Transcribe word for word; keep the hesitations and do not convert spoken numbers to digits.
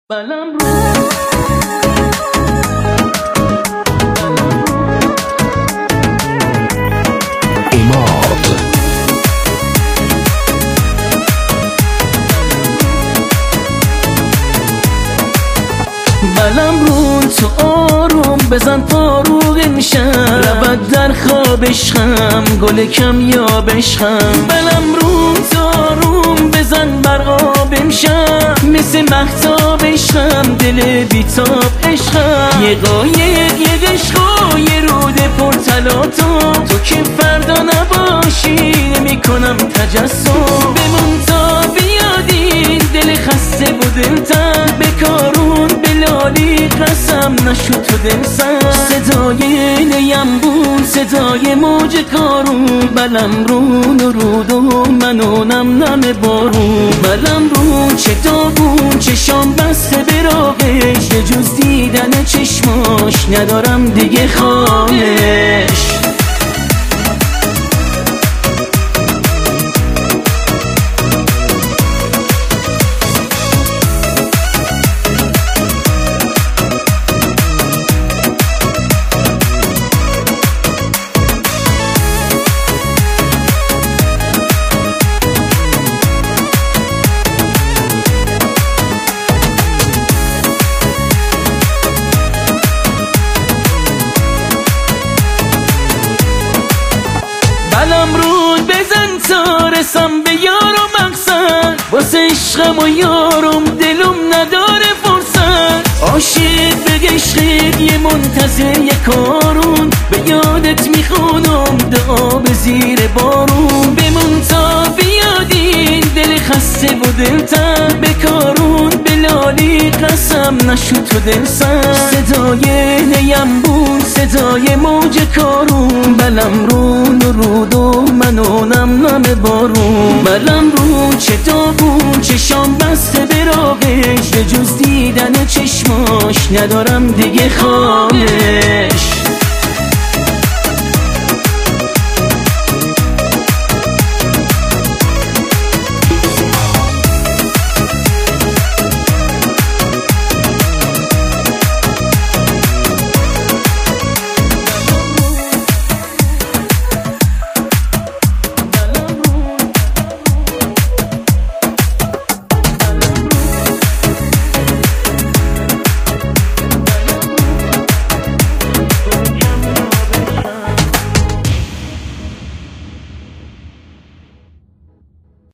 بلم رو اماد بلم رون تو آروم بزن فاروق میشم رود در خواب عشقم گل کم یا بشخم بلم رون تو آروم بزن بر آب میشم مثل مهتاب عشقم دل بیتاب عشقم یه قایق یه عشق و یه رود پرطلا تو تو که فردا نباشی نمی کنم تجسم بمون تا بیادین دل خسته و دلتن بکارون بلالی قسم نشد تو دل سن صدای نیم بود صدای موج کارون بلم رون و رود و منو نم نم بارون بلم رون چه داغون چشام بسته براغش یه جز دیدن چشماش ندارم دیگه خواهش بلم رود بزن تا رسم به یار و مقصد واسه عشقم و یارم دلم نداره فرصت عاشق به عشقت یه منتظر یه کارون به یادت میخونم دعا به زیر بارون بمون تا بیادین دل خسته و دلتن بکارون بلالی قسم نشد تو دل سن صدای نیم بود صدای موج کارون بلم رون و رود و منو نم نم بارون بلم رون چه داغون چشام بسته براغش به جز دیدن چشماش ندارم دیگه خواهش